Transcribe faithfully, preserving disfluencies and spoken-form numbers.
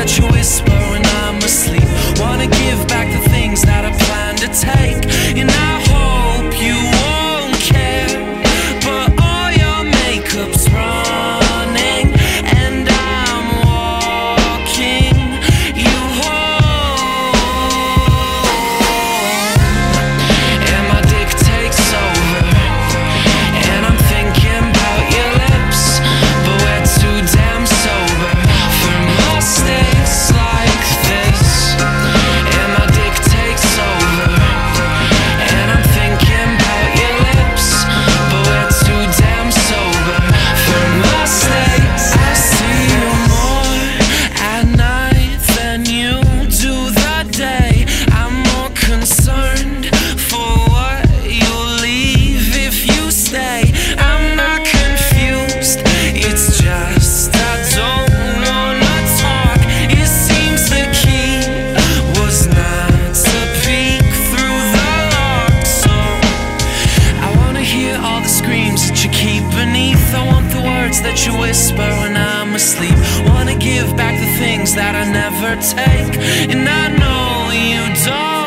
that you whisper when I'm asleep. Wanna give back the things that I plan to take, and I hope you won't care, but all your makeup's running and I'm walking you home. And my dick takes over, and I'm thinking about your lips, but we're too damn sober for mistakes like this. And my dick takes over, and I'm thinking about your lips, but we're too damn sober for mistakes. I see you more at night than you do the day. I'm more concerned for what you'll leave if you stay. I'm not confused, it's just I don't wanna talk. It seems the key was not to peek through the lock. So I wanna hear all the screams that you keep beneath. I want the words that you whisper when I'm asleep. Wanna give back the things that I never take, and I know you don't